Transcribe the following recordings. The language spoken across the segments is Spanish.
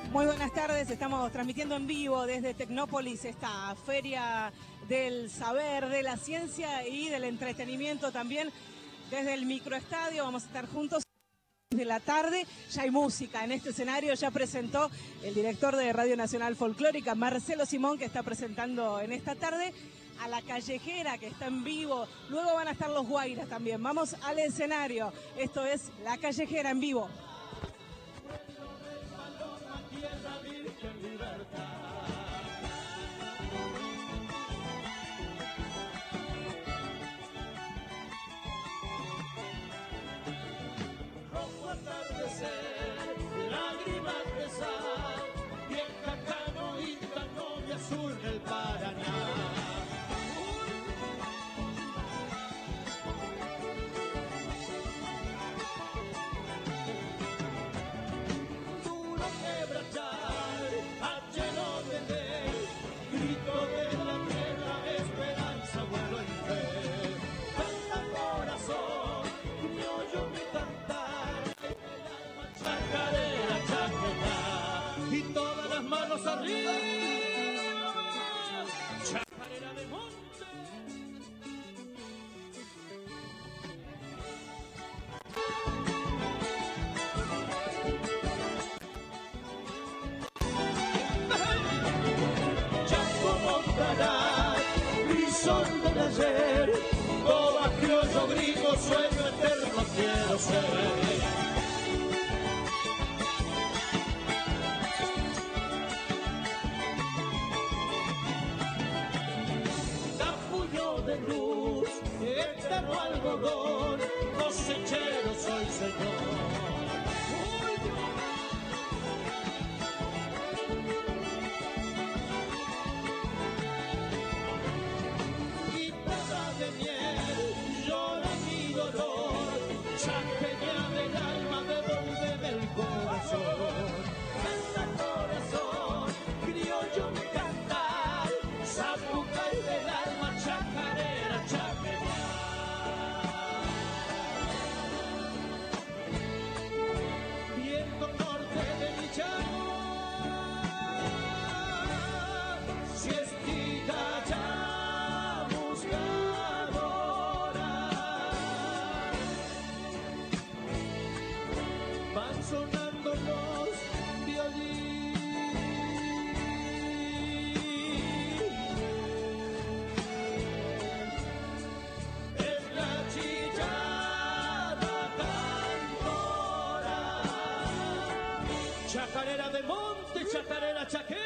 Muy buenas tardes, estamos transmitiendo en vivo desde Tecnópolis esta feria del saber, de la ciencia y del entretenimiento también. Desde el microestadio vamos a estar juntos de la tarde. Ya hay música en este escenario, ya presentó el director de Radio Nacional Folclórica, Marcelo Simón, que está presentando en esta tarde a La Callejera, que está en vivo. Luego van a estar los Guairas también. Vamos al escenario. Esto es La Callejera en vivo. Lágrimas de sal, vieja canoita, novia sur del Paraná. Duro quebrachal, a lleno de ley, grito de la tierra, esperanza, vuelo y fe. Canta corazón, me oyo mi cantar. Chacarera, chacarera, y todas las manos arriba, chacarera de monte. Chaco montará, brisón del ayer, boba criollo griego, sueño eterno quiero ser. Eterno algodón, cosechero soy señor. Guitarra de miel, llora mi dolor, chaqueña del alma, devuélveme el corazón. Canta corazón, criollo mi cantar, zapucay del alma, chacarera, chacarera. Sonando los violines, es la chillada cantora, chacarera de monte, chacarera chaqueña.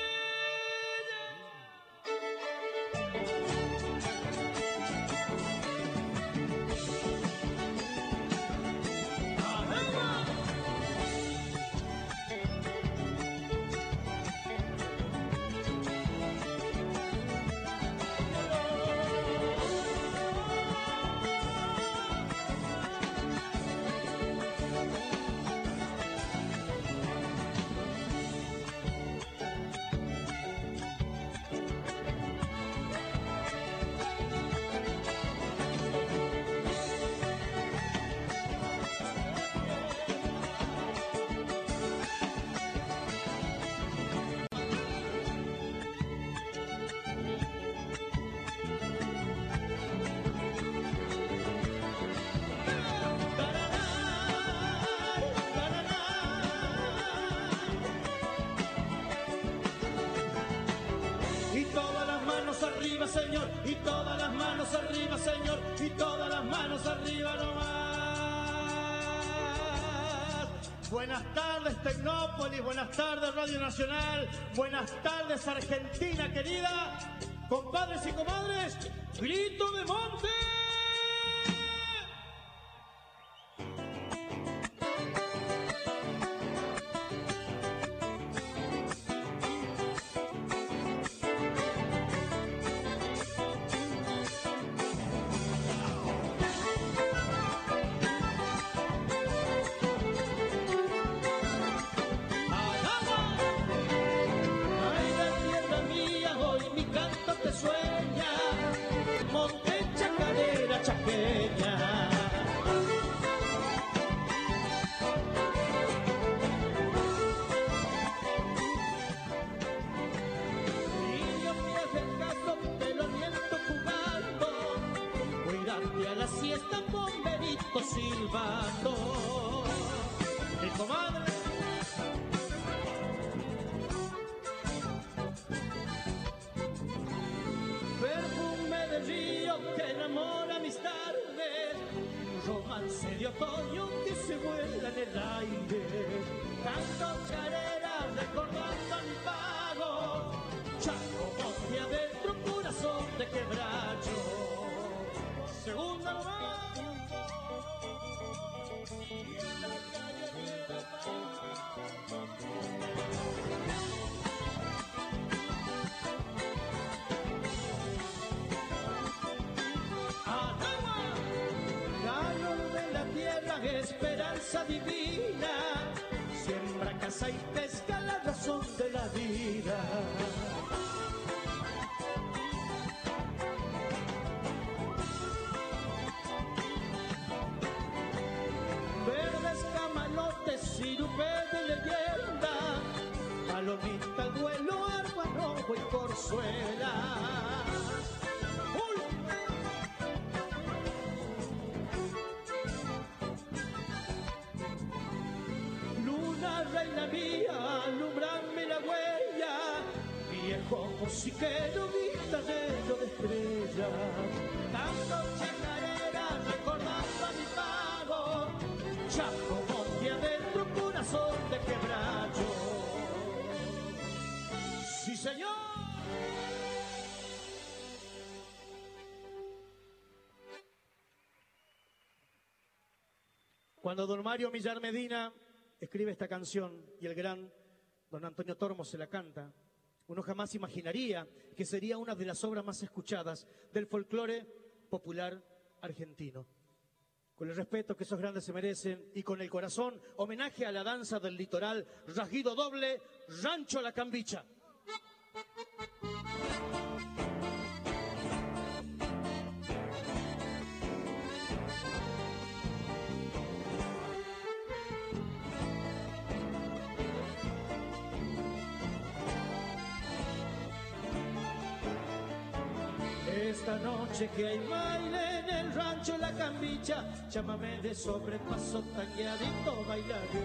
Arriba, señor, y todas las manos arriba, señor, y todas las manos arriba nomás. Buenas tardes, Tecnópolis, buenas tardes, Radio Nacional, buenas tardes, Argentina querida, compadres y comadres, grito de monte. Sueña, monte chacarera. viento silbando. Mi comadre. Perfume de río que enamora mis tardes, romance de otoño que se vuela en el aire. Canto chareras recordando mi pago, chaco monte adentro, corazón de quebracho. Segunda nomás. Esperanza divina, siembra, caza y pesca, la razón de la vida. Verdes camalotes, sirupe de leyenda, palomita al vuelo, arma, rojo y corzuela. Reina mía, alumbrame la huella, viejo musiquero, guitarrero de estrellas, tanto chacarera recordando a mi pago, chaco monte adentro, corazón de quebracho. ¡Sí, señor! Cuando don Mario Millar Medina escribe esta canción y el gran don Antonio Tormo se la canta, uno jamás imaginaría que sería una de las obras más escuchadas del folclore popular argentino. Con el respeto que esos grandes se merecen y con el corazón, homenaje a la danza del litoral, rasguido doble, Rancho La Cambicha. Esta noche que hay baile en el rancho La Cambicha, llámame de sobrepaso tañadito, bailaré.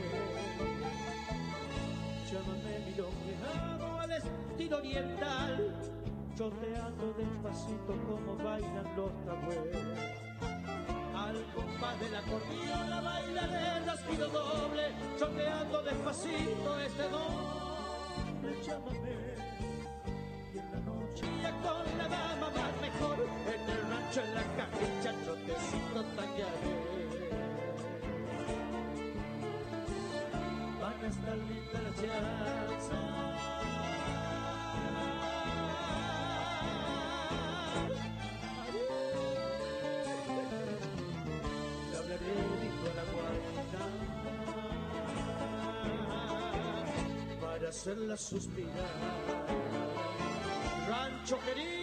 Llámame milongueado al estilo oriental, choteando despacito como bailan los tabúes. Al compás del acordeón la bailaré rasguido doble, choteando despacito este doble. Llámame. Y en la noche ya con la dama más mejor, en el rancho en la cambicha, chotecito tañaré. Van a estar lindas las chanzas, le hablaré lindo a la guarda para hacerla suspirar. Rancho querido.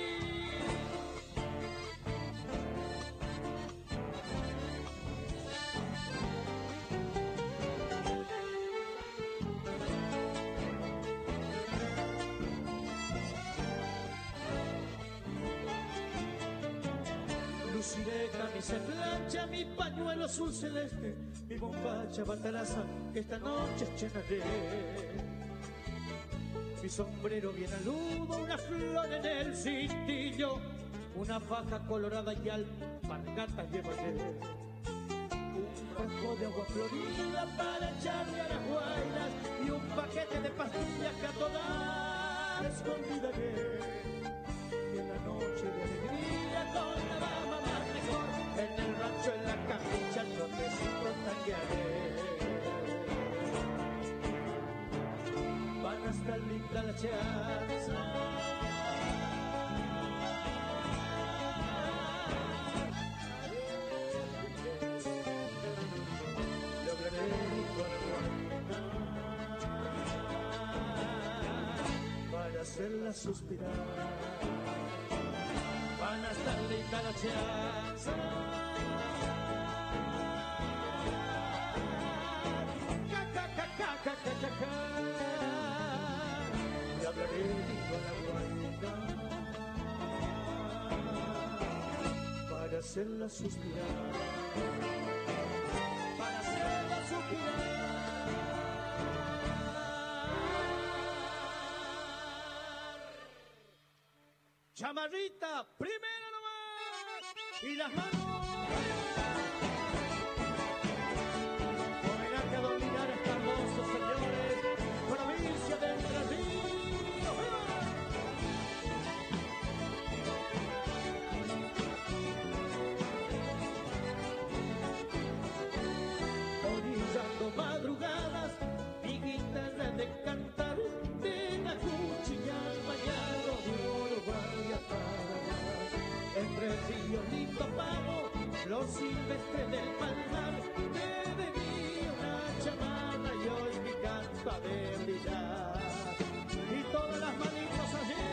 Luciré camisa en plancha, mi pañuelo azul celeste, mi bombacha bataraza, que esta noche llenaré. Mi sombrero bien aludo, una flor en el cintillo, una faja colorada y alpargatas llevaré. Un frasco de agua florida para echarle a las guainas y un paquete de pastillas que a todas convidaré. Y en la noche de alegría con la dama más mejor, en el rancho en la cambicha, chotecito tañaré. Van a estar linda la chanza, lograré para hacerla suspirar. Van a estar linda la chanza, y hablaré lindo a la guarda para hacerla suspirar. Chamarrita, primero nomás. Y las manos. Homenaje a don Linares Cardoso, señores. Provincia de Entre Ríos. Orillando madrugadas, mi guitarra de cantar, de la cuchilla al bañado de Uruguay a Paraná. Entre ríos lindo pago, los silvestres del palmar, me venía una chamana y hoy mi canto ha de brillar. Y todas las manitos allí.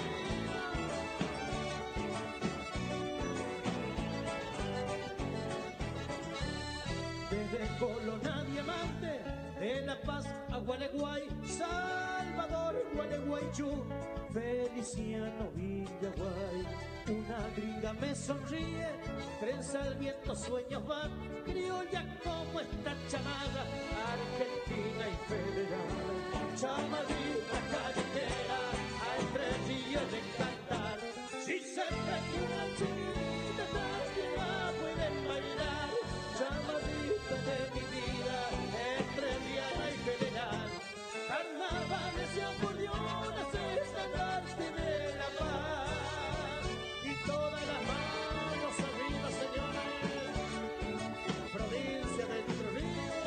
Desde Colón a Diamante, de La Paz a Gualeguay, Salvador, Gualeguaychú, Feliciano, Villaguay. Una gringa me sonríe, trenza el viento, sueños van, criolla como esta chamada, argentina y federal. Chamadita callejera, a Entre Ríos de cantar, si se prende una chinita, también la pueden bailar. Chamadita de mi vida, entrerriana y federal. Carnavales y acordeones, estandarte de la paz. Y todas las manos arriba, señores. Provincia de Entre Ríos.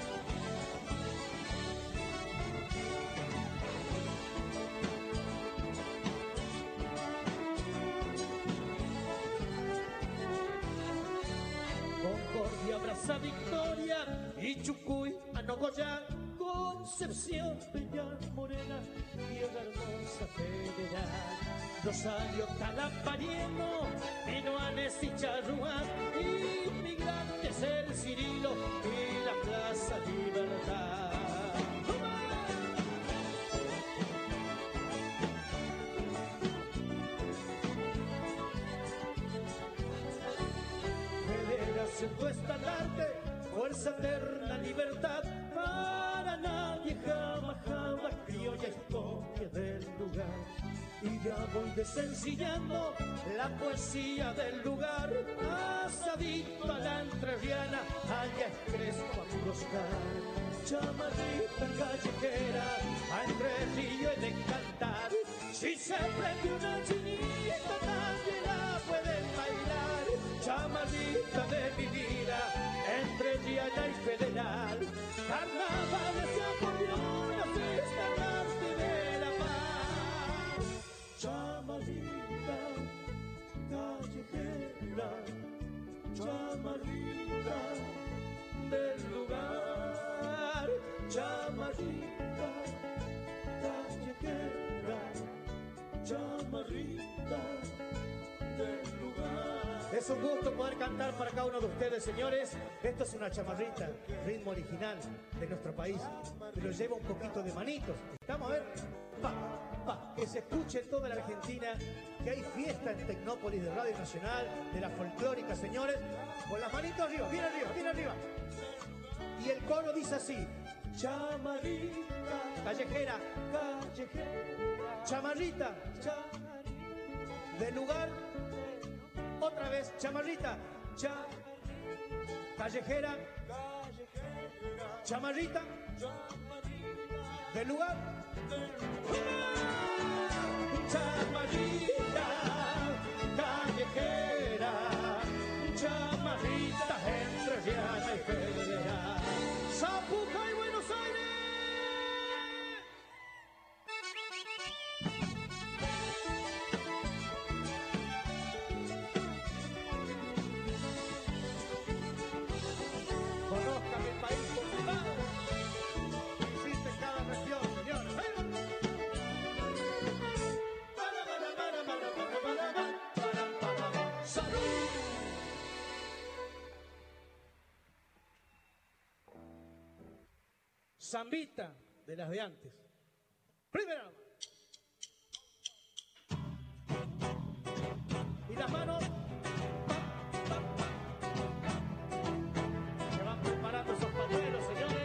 Concordia, abraza Victoria y Chucuy a Nogoyá, Concepción, Peñar, Morena, Tierra Hermosa, Federal, Rosario, Talapariego, Pinoanes y Charrúa, inmigrantes el Cirilo y la Plaza Libertad. Federación tu estandarte, fuerza eterna, libertad, para nadie jamás, jamás, criolla historia del lugar. Y ya voy desencillando la poesía del lugar, asadito a la entrerriana, allá es Crespo a Curoscar. Chamarrita callejera, a Entre Ríos de cantar, si se prende una chinita también la pueden bailar. Chamarrita de mi vida, entrerriana y federal, carnavales y acordeones, estandarte de la paz. Chamarrita callejera, chamarrita del lugar, chamarrita callejera, chamarrita del lugar. Es un gusto poder cantar para cada uno de ustedes, señores. Esto es una chamarrita, ritmo original de nuestro país, pero lleva un poquito de manitos. Estamos a ver, que se escuche en toda la Argentina que hay fiesta en Tecnópolis de Radio Nacional, de la folclórica, señores. Con las manitos arriba, bien arriba, bien arriba. Y el coro dice así: chamarrita callejera, callejera, chamarrita, chamarrita del lugar. Otra vez, chamarrita, callejera, chamarrita, del lugar, chamarrita, callejera, chamarrita, entrerriana y federal, Zapuca y Buenos Aires. Conozcan el país complicado que existe en cada región, señores. ¡Salud! Zambita de las de antes. Primera. Y las manos. Se van preparando esos pañuelos, señores.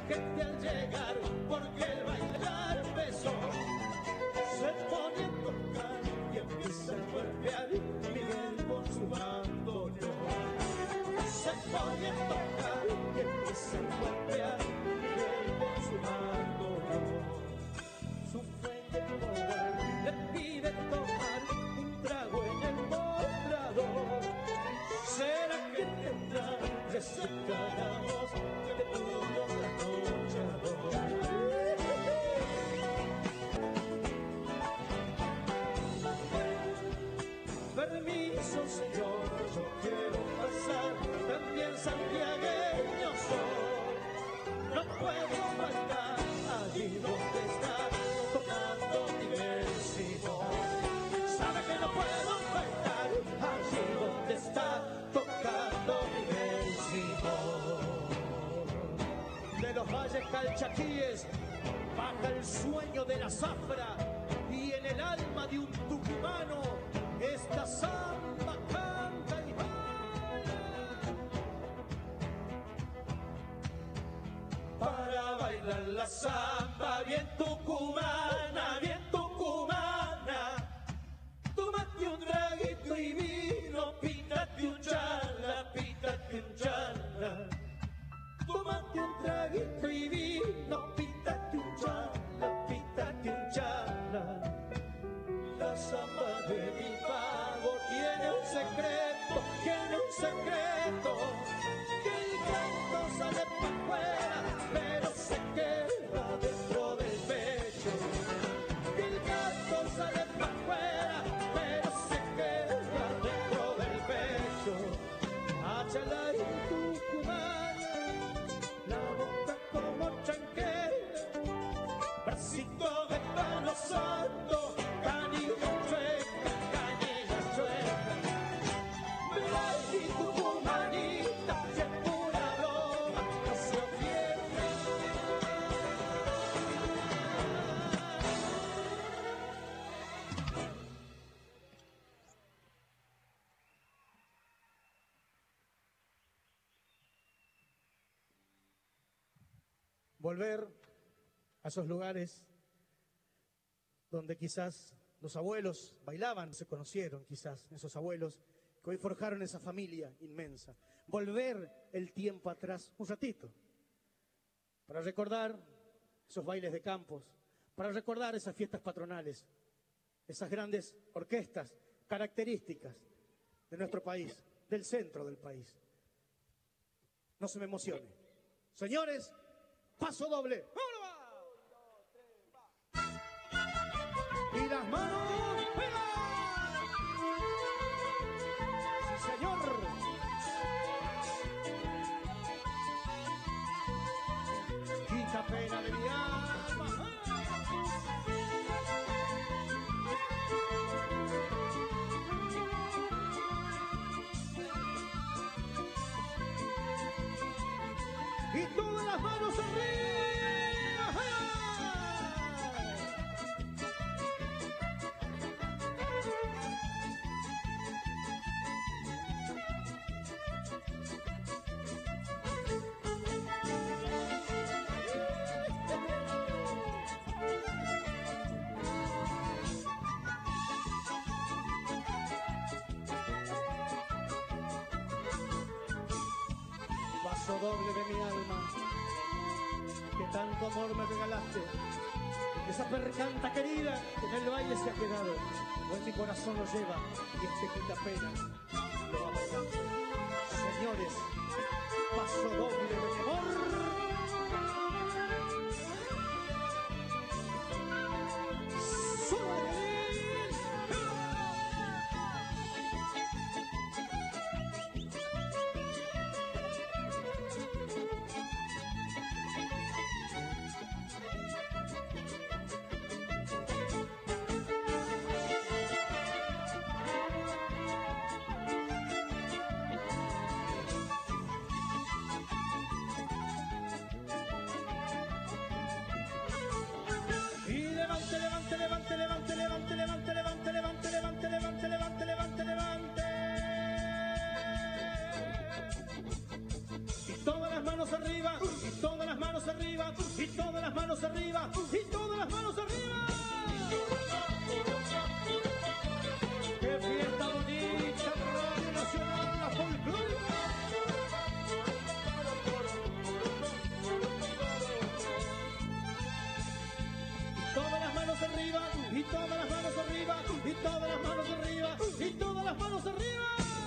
gente al llegar, porque el bailar empezó. Se pone a tocar y empieza a golpear Miguel con su bandoneón. Se pone a tocar y empieza a golpear Miguel con su bandoneón. Su frente moral le pide tomar un trago en el mostrador. ¿Será que tendrá resecaramos de todo la noche a dos? Permiso, señor, yo quiero pasar, también santiagueño soy. No puedo faltar allí donde está tocando Miguel Simón. Sabe que no puedo faltar allí donde está tocando Miguel Simón. De los valles calchaquíes baja el sueño de la zafra y en el alma de un tucumano esta samba canta y baila. Para bailar la samba bien tucumana, bien tucumana. Tómate un traguito y vino, pítate un chala, pítate un chala. Tómate un traguito y vino, pítate un chala, pítate un chala. La samba de mi pago tiene un secreto, que el canto sale para afuera, pero se queda dentro del pecho. Que el canto sale para afuera, pero se queda dentro del pecho. Achala y tucumana, la boca como chanquera, bracito de palo santo. Volver a esos lugares donde quizás los abuelos bailaban, se conocieron quizás esos abuelos que hoy forjaron esa familia inmensa. Volver el tiempo atrás un ratito para recordar esos bailes de campos, para recordar esas fiestas patronales, esas grandes orquestas características de nuestro país, del centro del país. No se me emocione. Señores, paso doble. Y las manos, ¡venga! Sí, señor. Quita pena de mi alma. Y todas las manos arriba. Vaso doble de mi alma, que tanto amor me regalaste, esa percanta querida que en el baile se ha quedado, o en mi corazón lo lleva y este quita pena lo va bailando. Señores, paso doble de mi amor. arriba, y todas las manos arriba, y todas las manos arriba. ¡Qué fiesta bonita! Radio Nacional, la folclórica. Todas las manos arriba, y todas las manos arriba, y todas las manos arriba, y todas las manos arriba.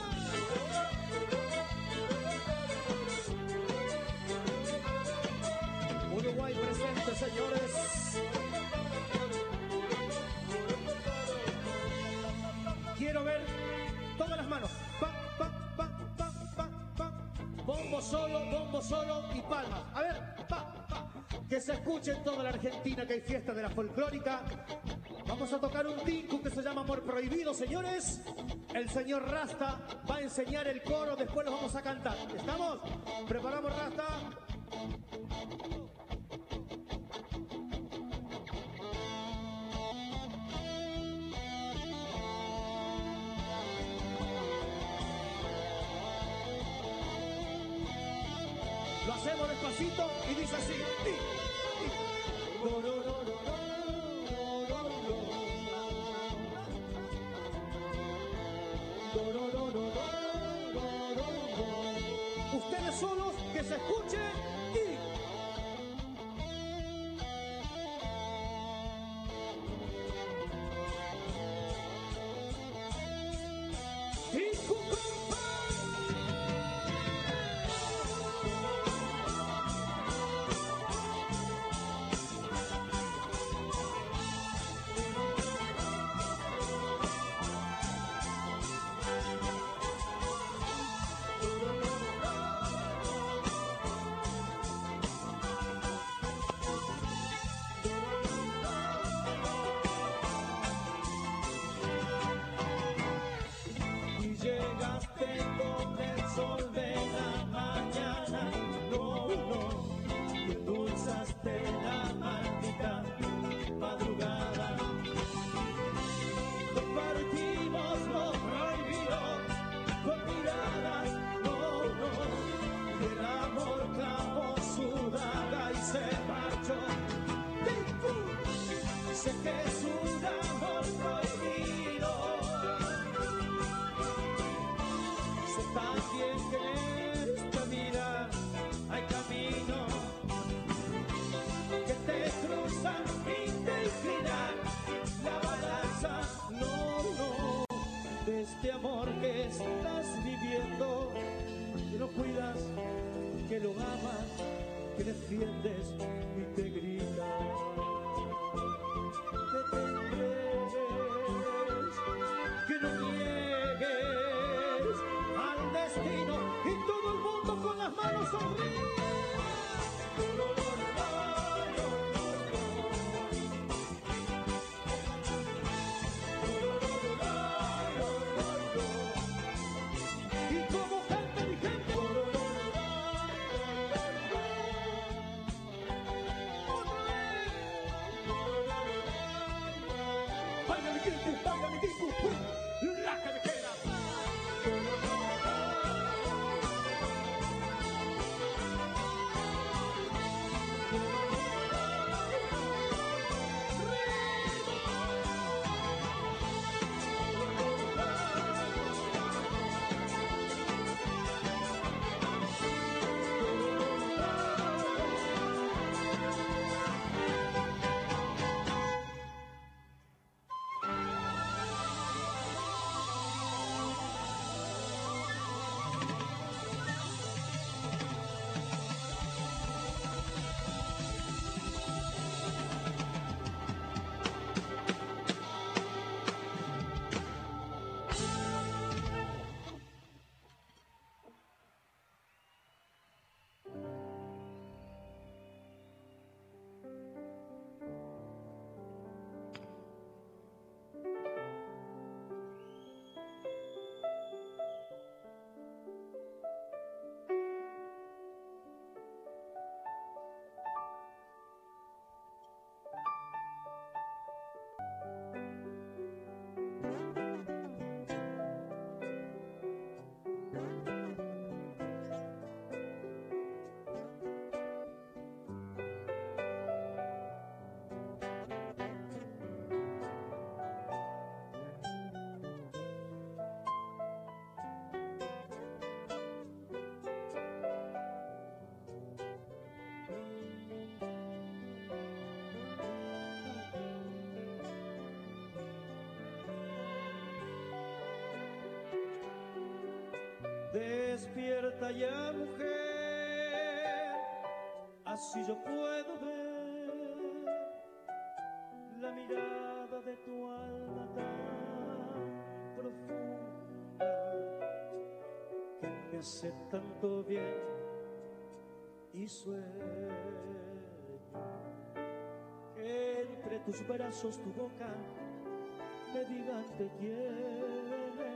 Uruguay presente, señores. Quiero ver todas las manos. Pa, pa, pa, pa, pa, pa. Bombo solo y palmas. A ver, pa, pa. Que se escuche en toda la Argentina que hay fiesta de la folclórica. Vamos a tocar un tinku que se llama Amor Prohibido, señores. El señor Rasta va a enseñar el coro, después lo vamos a cantar. ¿Estamos? ¿Preparamos, Rasta? Lo hacemos despacito y dice así. Ustedes solos, que se escuche y... Este amor que estás viviendo, que lo cuidas, que lo amas, que defiendes y te gritas, que te entregues, que no niegues al destino y todo el mundo con las manos arriba. Despierta ya, mujer, así yo puedo ver la mirada de tu alma tan profunda que me hace tanto bien y sueño que entre tus brazos, tu boca me digan te quiero.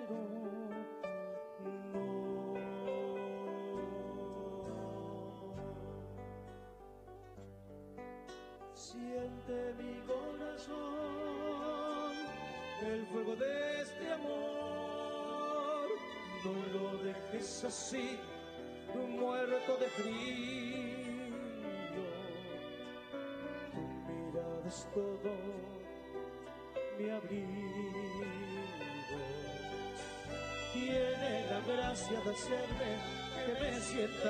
Siente mi corazón el fuego de este amor, no lo dejes así, muerto de frío. Tu mirada es todo mi abrigo, tiene la gracia de hacerme que me sienta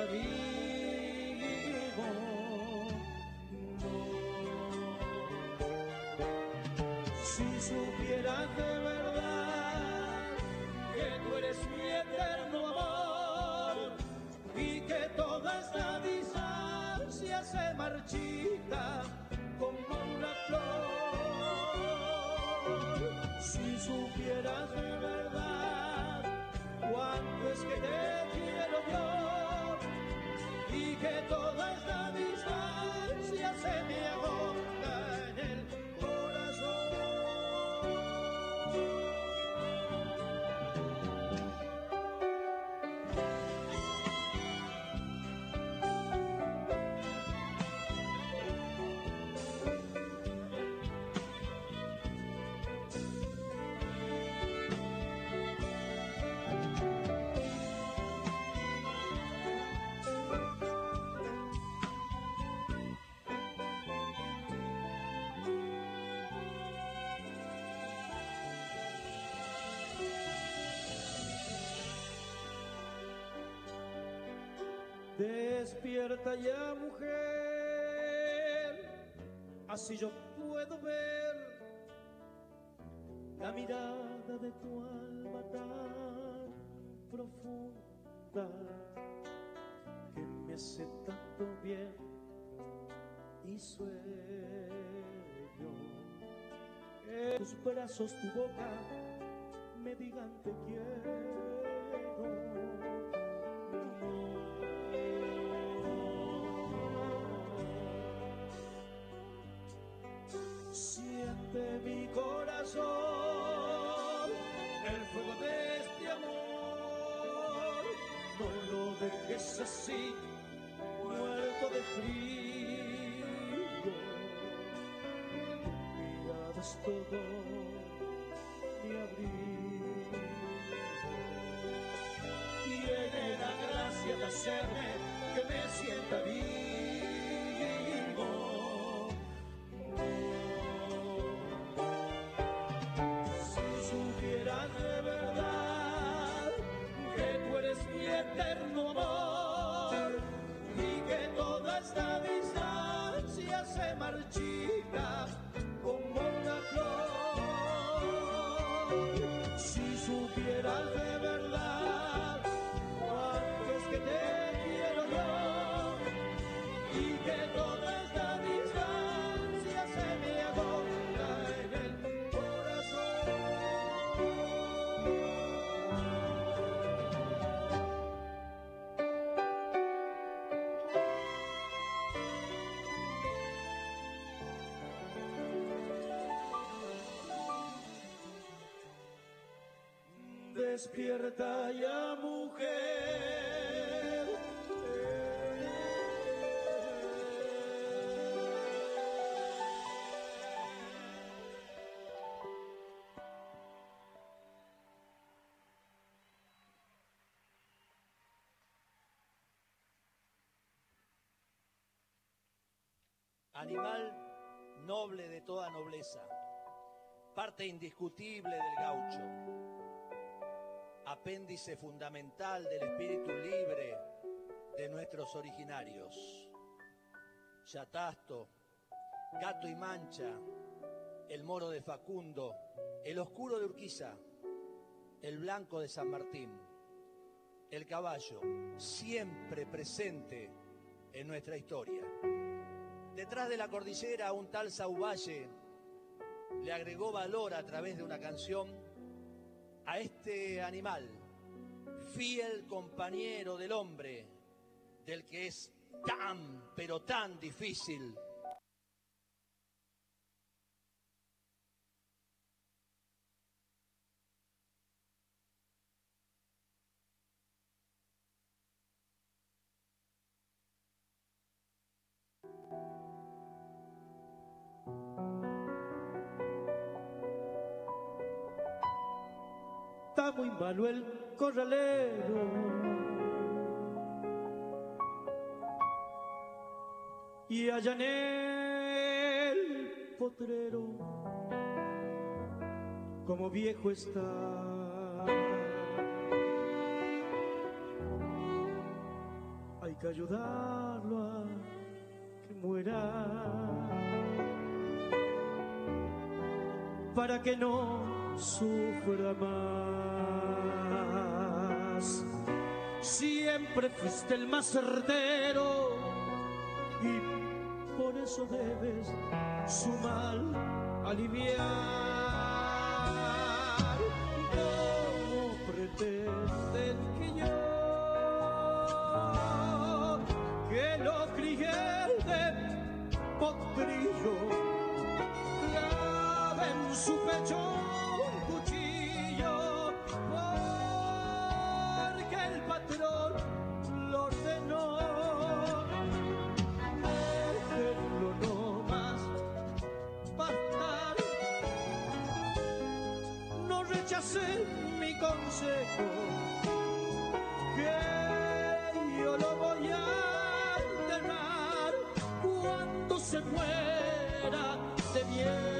vivo. Si supieras de verdad que tú eres mi eterno amor y que toda esta distancia se marchita como una flor. Si supieras de verdad cuánto es que te quiero yo y que toda esta distancia se me agota en el Despierta ya, mujer, así yo puedo ver la mirada de tu alma tan profunda que me hace tanto bien y sueño que tus brazos, tu boca me digan te quiero. Siente mi corazón el fuego de este amor, no lo dejes así, muerto de frío. Tu mirada es todo mi abrigo, tiene la gracia de hacerme que me sienta vivo. Eterno amor y que toda esta distancia se marchita como una flor. Si supieras de verdad cuánto es que te quiero yo y que toda esta distancia se me agota en el corazón. Despierta ya, mujer. Animal noble de toda nobleza, parte indiscutible del gaucho, apéndice fundamental del espíritu libre de nuestros originarios. Yatasto, Gato y Mancha, el Moro de Facundo, el Oscuro de Urquiza, el Blanco de San Martín, el caballo, siempre presente en nuestra historia. Detrás de la cordillera, un tal Sauvalle le agregó valor a través de una canción a este animal, fiel compañero del hombre, del que es tan, pero tan difícil está muy malo el corralero y allá en el potrero como viejo está. Hay que ayudarlo a que muera para que no sufra más. Siempre fuiste el más certero y por eso debes su mal aliviar. ¿Cómo pretenden que yo, que lo crié de potrillo, clave en su pecho un cuchillo, porque el patrón lo ordenó? Déjenlo nomás bastar, no rechacen mi consejo, que yo lo voy a enterrar cuando se muera de viejo.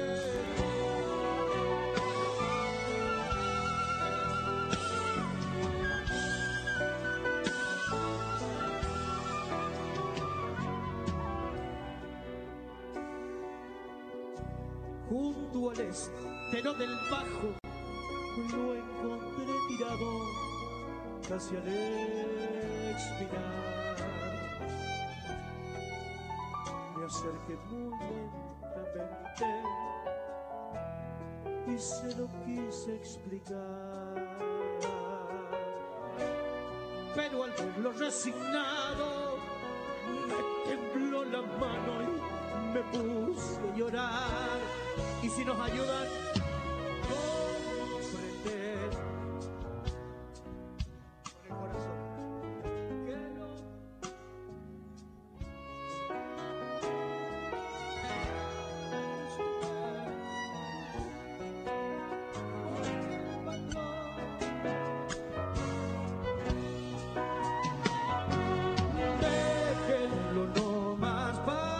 Junto al estero del Bajo lo encontré tirado casi al expirar. Me acerqué muy lentamente y se lo quise explicar, pero al verlo resignado me tembló la mano y me puse a llorar. Y si nos ayudan, comprender con el corazón que no. Déjenlo nomás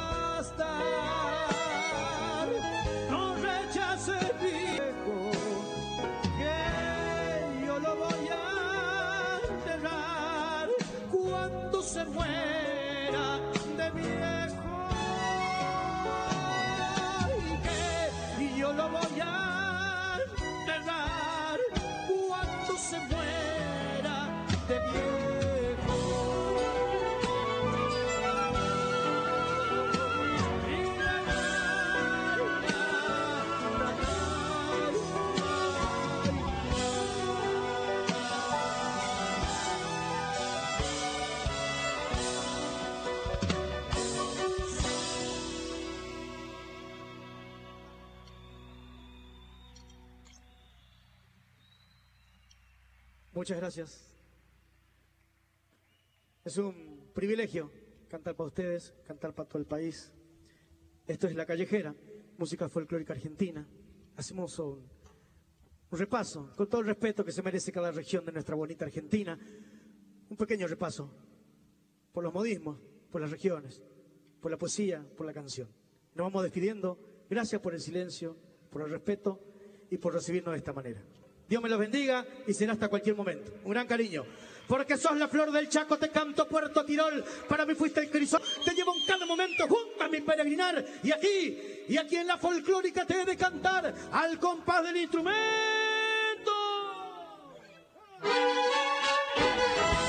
bastar, no rechace viejo, que yo lo voy a enterrar cuando se muera de viejo, que yo lo voy a enterrar cuando se muera de viejo. Muchas gracias. Es un privilegio cantar para ustedes, cantar para todo el país. Esto es La Callejera, música folclórica argentina. Hacemos un repaso, con todo el respeto que se merece cada región de nuestra bonita Argentina. Un pequeño repaso por los modismos, por las regiones, por la poesía, por la canción. Nos vamos despidiendo. Gracias por el silencio, por el respeto y por recibirnos de esta manera. Dios me los bendiga y será hasta cualquier momento. Un gran cariño. Porque sos la flor del Chaco, te canto Puerto Tirol. Para mí fuiste el crisol, te llevo en cada momento junto a mi peregrinar. Y aquí en la folclórica te he de cantar al compás del instrumento.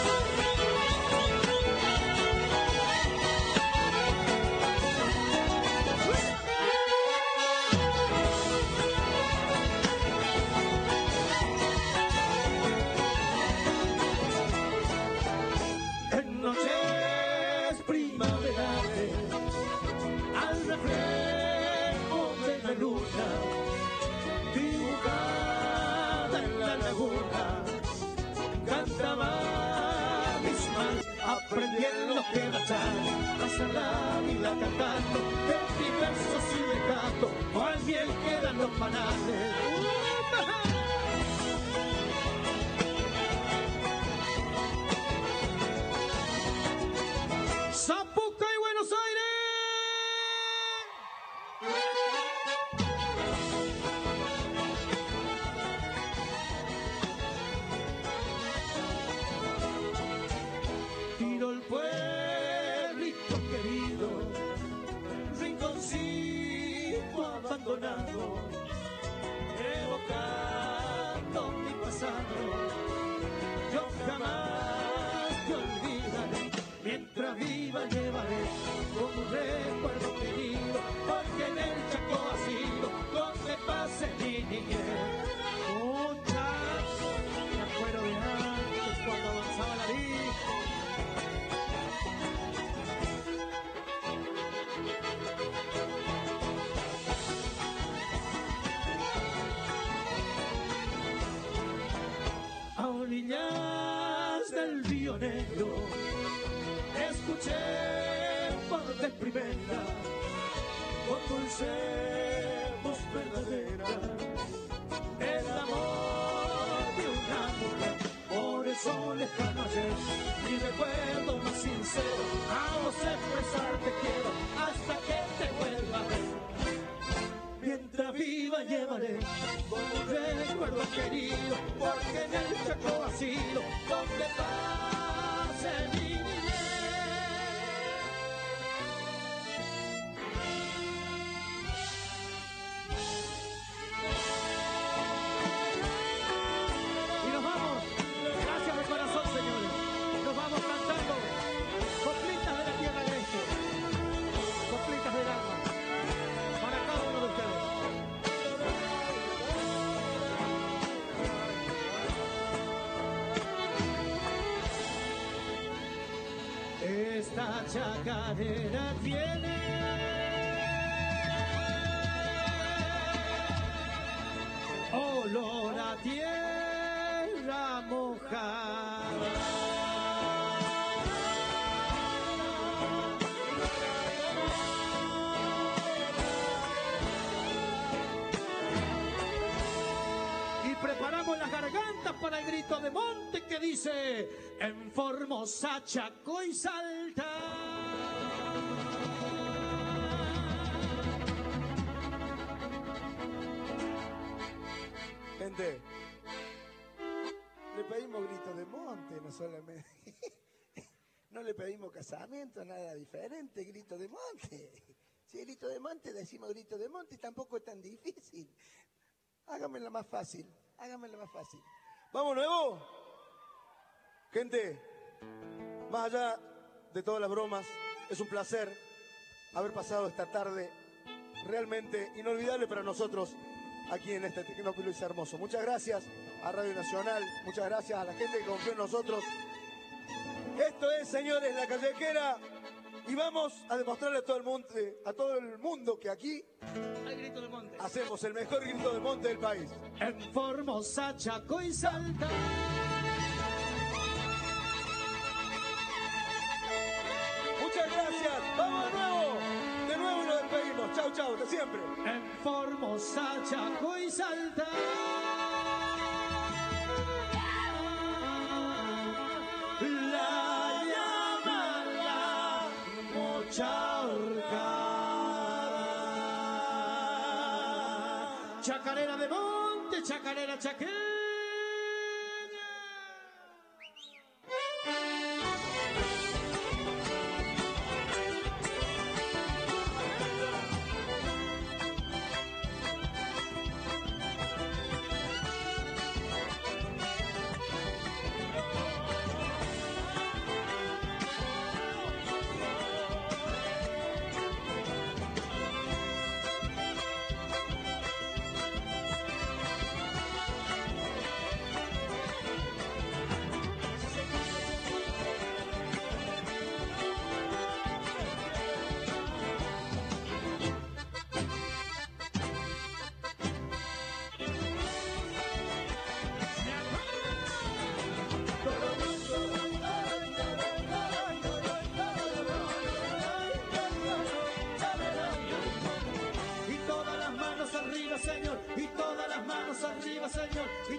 pasar la vida cantando entre versos y legato, cual miel quedan los panales. Zapuca y Buenos Aires. Tiro el pueblito querido, rinconcito abandonado, evocando mi pasado. Yo jamás te olvidaré, mientras viva llevaré como un recuerdo querido, porque en el Chaco ha sido donde pasé mi niñez. Muchas, me acuerdo de antes cuando avanzaba la vida. A orillas del Río Negro escuché por vez primera con dulce voz verdadera el amor de una mujer. Por eso lejano ayer, mi recuerdo más sincero, a vos expresar te quiero hasta que te vuelva a ver. Mientras viva llevaré con un recuerdo querido, porque en el Chaco ha sido donde pase mi esta chacarera tiene olor a tierra mojada. Y preparamos las gargantas para el grito de monte que dice: en Formosa, Chaco y Salta. Gente, le pedimos grito de monte, no solamente. No le pedimos casamiento, nada diferente, grito de monte. Si es grito de monte, decimos grito de monte, tampoco es tan difícil. Hágamela más fácil, hágamela más fácil. ¿Vamos nuevo? Gente, más allá de todas las bromas, es un placer haber pasado esta tarde realmente inolvidable para nosotros aquí en este Tecnópolis hermoso. Muchas gracias a Radio Nacional, muchas gracias a la gente que confió en nosotros. Esto es, señores, La Callejera, y vamos a demostrarle a todo el mundo que aquí hay grito de monte. Hacemos el mejor grito de monte del país. En Formosa, Chaco y Salta. Muchas gracias. Vamos de nuevo. De nuevo nos despedimos. Chau, chau. Hasta siempre. En Formosa, Chaco y Salta. La llaman la Mochaurca. Chacarera de monte, chacarera chaqueña.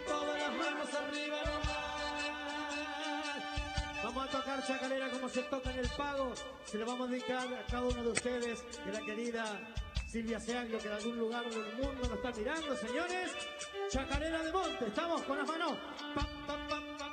todas las manos arriba nomás. Vamos a tocar chacarera como se toca en el pago. Se lo vamos a dedicar a cada uno de ustedes, de la querida Silvia Seaglio, que en algún lugar del mundo nos está mirando, señores. Chacarera de Monte, estamos con las manos. Pa, pa, pa, pa, pa.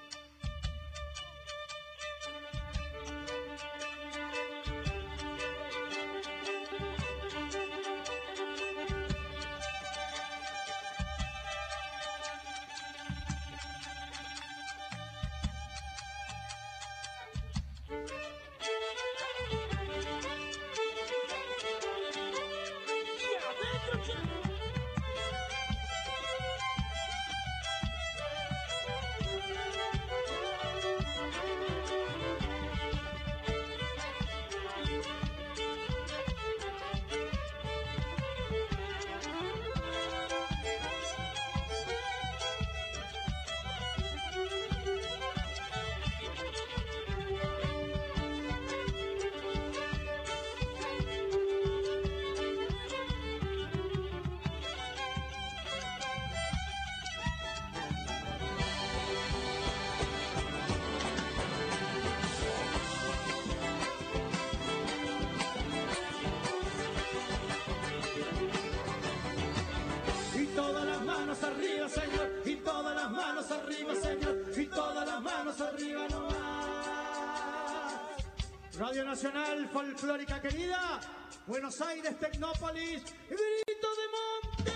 Arriba, señor, y todas las manos arriba, señor, y todas las manos arriba nomás. Radio Nacional Folclórica querida, Buenos Aires, Tecnópolis, Grito de Monte.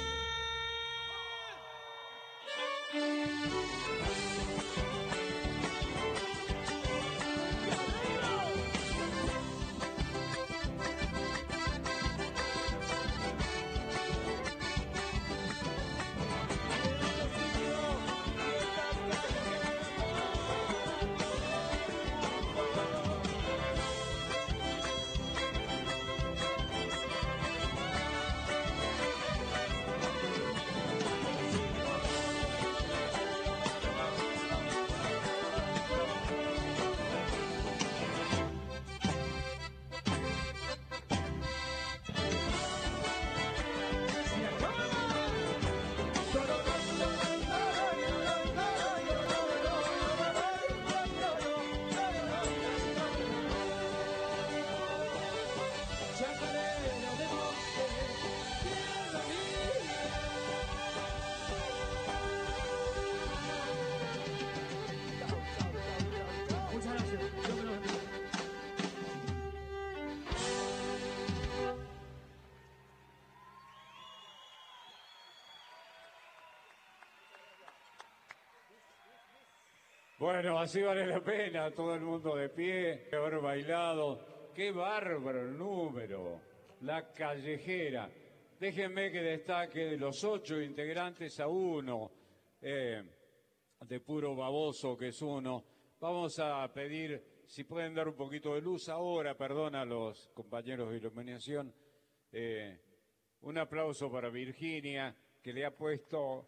Bueno, así vale la pena, todo el mundo de pie, haber bailado. Qué bárbaro el número, La Callejera. Déjenme que destaque de los 8 integrantes a uno, de puro baboso que es uno. Vamos a pedir, si pueden dar un poquito de luz ahora, perdón a los compañeros de iluminación, un aplauso para Virginia, que le ha puesto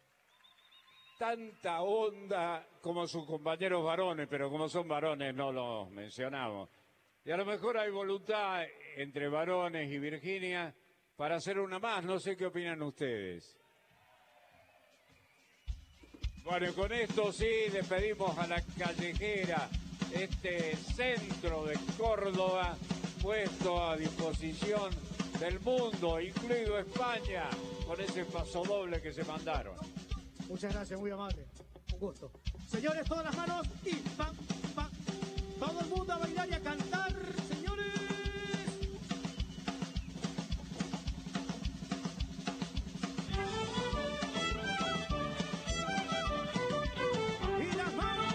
tanta onda como sus compañeros varones, pero como son varones no los mencionamos. Y a lo mejor hay voluntad entre varones y Virginia para hacer una más, no sé qué opinan ustedes. Bueno, y con esto sí despedimos a La Callejera, este centro de Córdoba puesto a disposición del mundo, incluido España, con ese pasodoble que se mandaron. Muchas gracias, muy amable. Un gusto. Señores, todas las manos y pa, pa. Todo el mundo a bailar y a cantar, señores. Y las manos.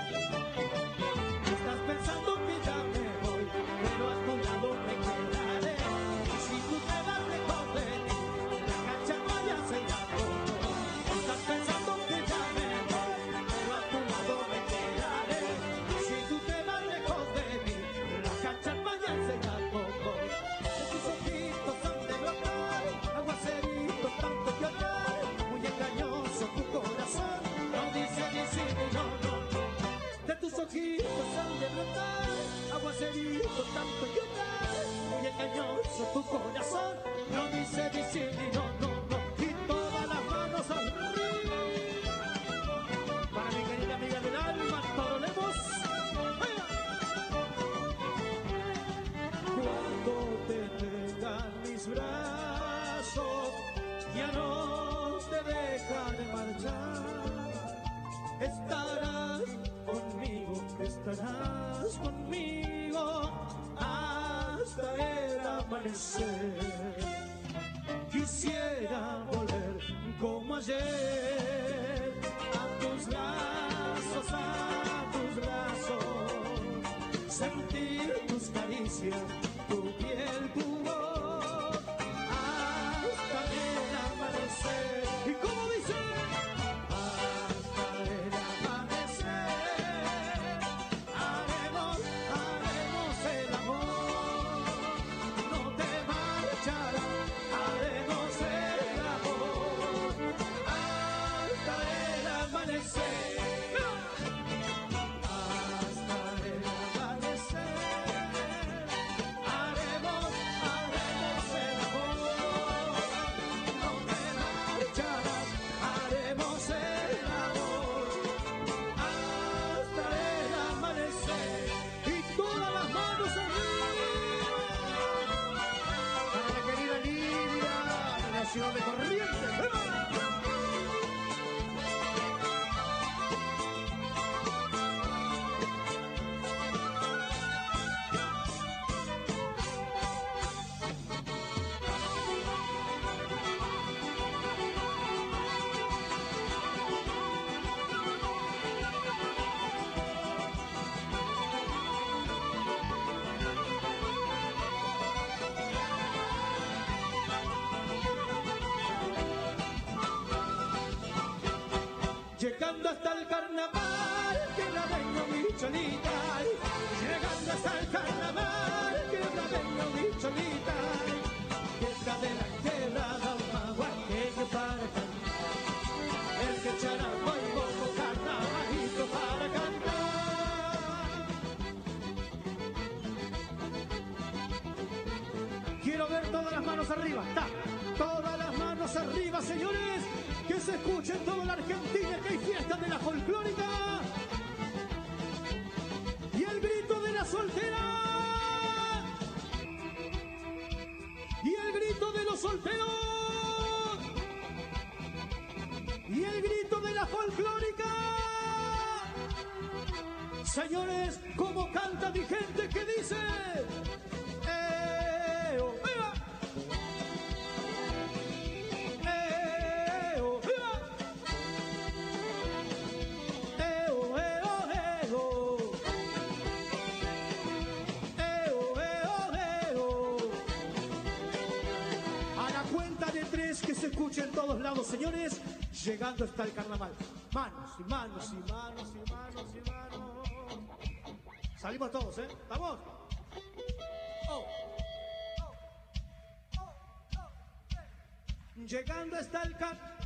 Estás pensando que ya me voy, pero a tu lado me quedaré. tus ojitos han de brotar aguacerito tanto llorar. Muy engañoso tu corazón, no dice sí ni no, no, no. Y todas las manos arriba. Para mi querida amiga del alma, Toro Lemos. Cuando te tengan mis brazos, ya no te dejaré marchar. Estarás conmigo hasta el amanecer. Quisiera volver como ayer a tus brazos, sentir tus caricias, tu piel, tu voz, hasta el amanecer. ¿Y cómo dice? De Corrientes. Llegando hasta el carnaval, que la vengo mi cholita. Llegando hasta el carnaval, que la vengo mi cholita. Detrás de la quebrada, un maguaqueño para cantar. El que echará muy poco carnavalito para cantar. Quiero ver todas las manos arriba, está. Todas las manos arriba, señores. Que se escuche en toda la Argentina que hay fiesta de la folclórica. Y el grito de la soltera. Y el grito de los solteros. Y el grito de la folclórica. Señores, ¿cómo canta mi gente que dice? Que se escuche en todos lados, señores. Llegando hasta el carnaval. Manos y manos y manos y manos y manos. Salimos todos, ¿eh? ¿Estamos? Llegando hasta el carnaval.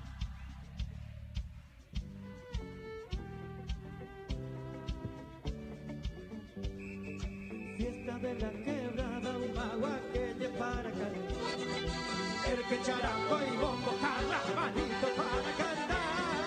Fiesta de la quebrada, un maguaqueño para cantar. El que charango y bombo, carnavalito para cantar.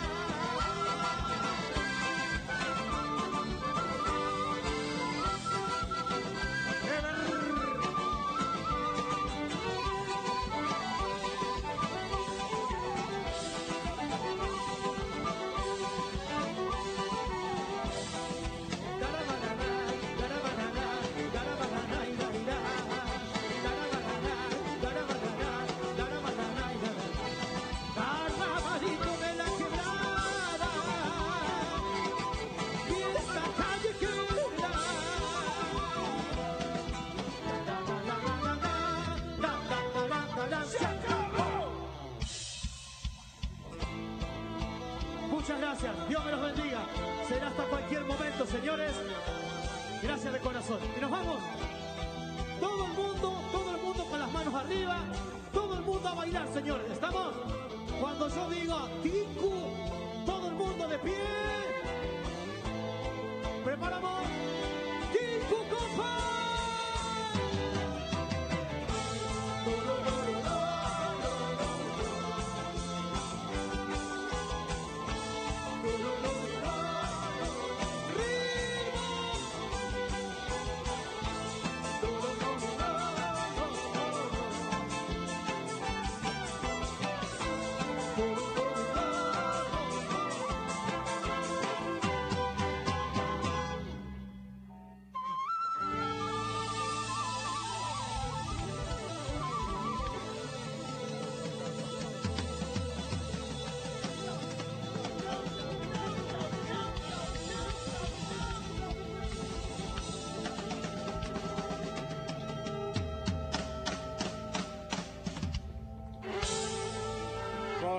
Muchas gracias, Dios me los bendiga. Será hasta cualquier momento, señores. Gracias de corazón. Y nos vamos. Todo el mundo con las manos arriba. Todo el mundo a bailar, señores. ¿Estamos? Cuando yo diga Ticu, todo el mundo de pie.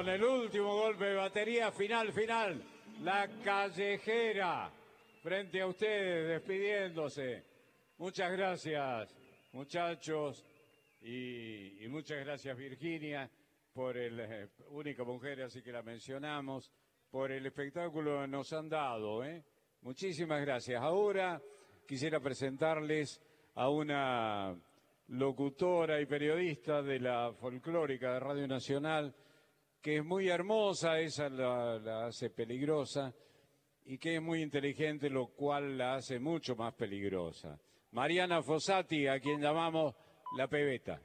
el último golpe de batería final, la Callejera, frente a ustedes, despidiéndose. Muchas gracias, muchachos, y muchas gracias, Virginia, por el única mujer, así que la mencionamos, por el espectáculo que nos han dado, ¿eh? Muchísimas gracias. Ahora quisiera presentarles a una locutora y periodista de la folclórica de Radio Nacional, que es muy hermosa, esa la hace peligrosa, y que es muy inteligente, lo cual la hace mucho más peligrosa. Mariana Fossati, a quien llamamos la Pebeta.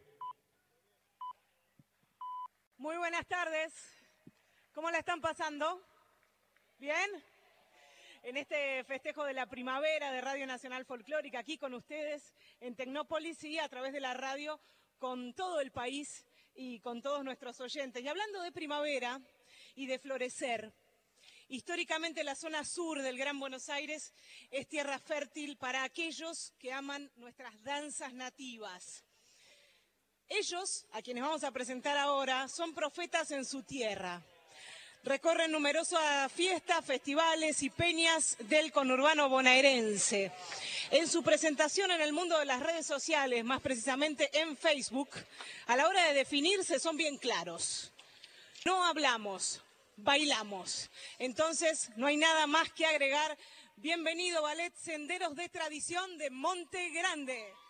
Muy buenas tardes. ¿Cómo la están pasando? ¿Bien? En este festejo de la primavera de Radio Nacional Folclórica, aquí con ustedes en Tecnópolis y a través de la radio con todo el país y con todos nuestros oyentes. Y hablando de primavera y de florecer, históricamente la zona sur del Gran Buenos Aires es tierra fértil para aquellos que aman nuestras danzas nativas. Ellos, a quienes vamos a presentar ahora, son profetas en su tierra. Recorren numerosas fiestas, festivales y peñas del conurbano bonaerense. En su presentación en el mundo de las redes sociales, más precisamente en Facebook, a la hora de definirse son bien claros. No hablamos, bailamos. Entonces, no hay nada más que agregar. Bienvenido, Ballet Senderos de Tradición de Monte Grande.